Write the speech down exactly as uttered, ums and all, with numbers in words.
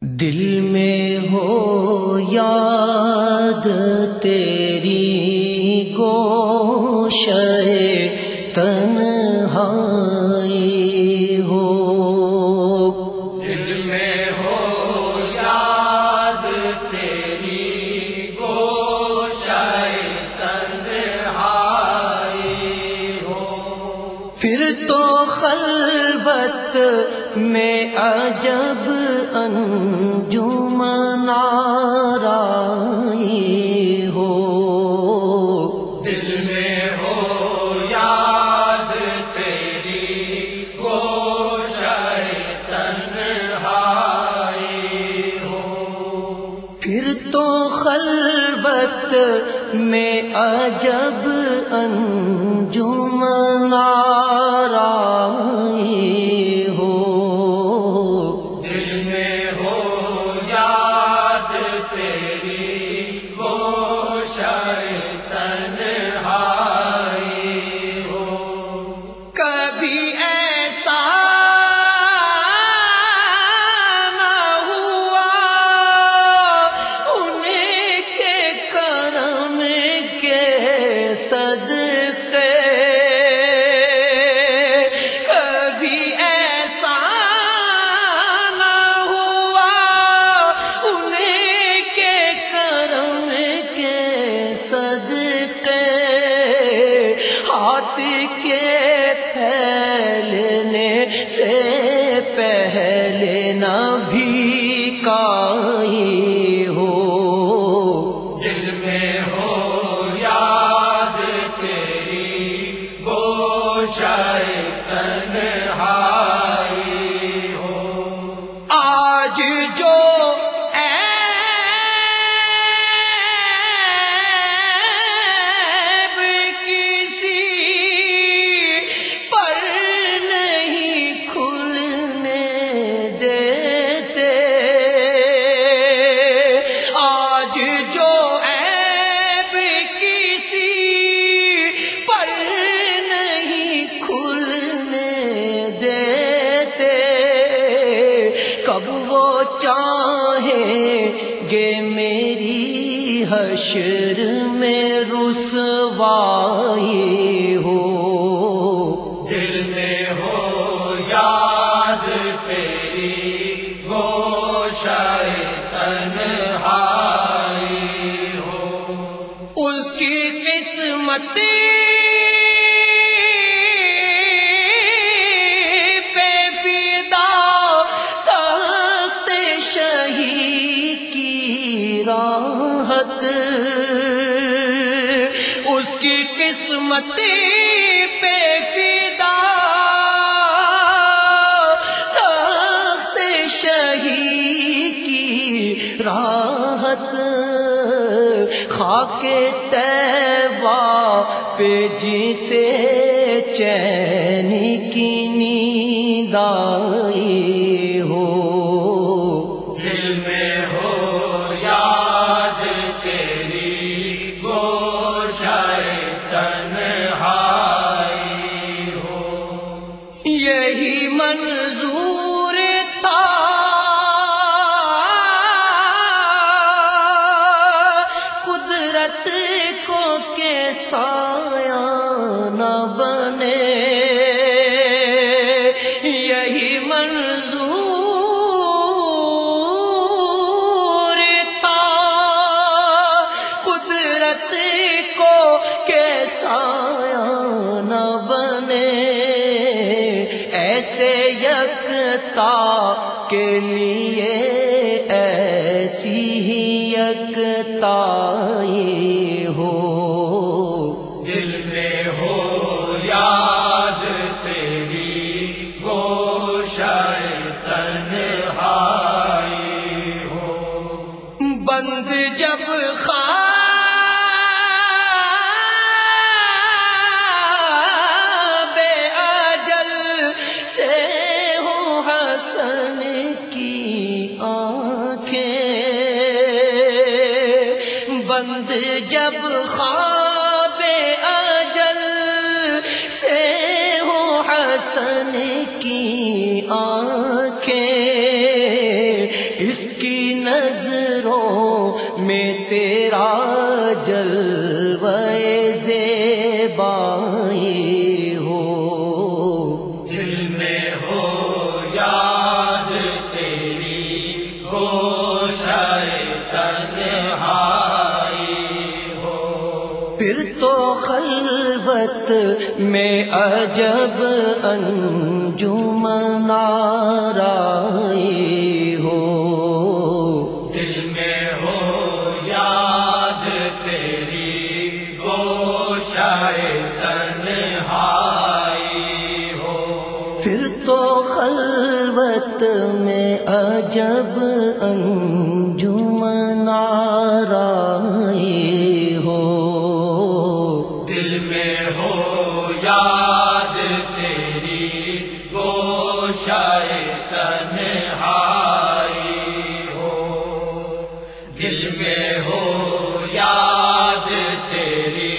دل میں ہو یاد تیری گوشہ تنہائی ہو، دل میں ہو یاد تیری گوشہ تنہائی ہو، پھر تو خلوت میں عجب انجمن آرائی ہو، دل میں ہو یاد تیری گوشہ تنہائی ہو، پھر تو خلوت میں عجب انجمن آرائی ہو، دل میں ہو یاد تیری گوشہ تنہائی ہو، کبھی ایسا نہ ہوا ان کے کرم کے صدقے، کبھی ایسا نہ ہوا ان کے کرم کے صدقے، ہاتھ کے پھیلنے سے پہلے نہ بھیکائی ہو، دل میں ہو یاد تیری گوشہ تنہائی ہو، آج جو عیب کسی پر نہیں کھلنے دیتے، آج جو عیب کسی پر نہیں کھلنے دیتے، کب وہ چاہیں گے میری حشر میں رسوائی ہو، دل میں ہو یاد تیری گوشہ تنہائی ہو، اس کی قسمت پہ فدا تخت شہی کی راحت، اس کی قسمت پہ فدا تخت شہی کی راحت، خاک طیبہ پہ جسے چین کی نیند آئی ہو، دل میں ہو یاد تیری گوشہ تنہائی ہو، یہی منظور تھا قدرت کو کہ سایہ نہ بنے، یہی منظور تھا قدرت کو کہ سایہ نہ بنے، ایسے یکتا کے لیے ایسی ہی یکتائی ہو، دل میں ہو یاد تیری گوشہ تنہائی ہو، بند جب خواب اجل سے ہو حسن کی آنکھیں، بند جب خواب اجل سے ہو حسن کی آنکھیں، اس خلوت میں عجب انجمن آرائی ہو، دل میں ہو یاد تیری گوشائے تنہائی ہو، پھر تو خلوت میں عجب انجمن آرائی ہو، دل میں ہو یاد تیری گوشائے تنہائی ہو، دل میں ہو یاد تیری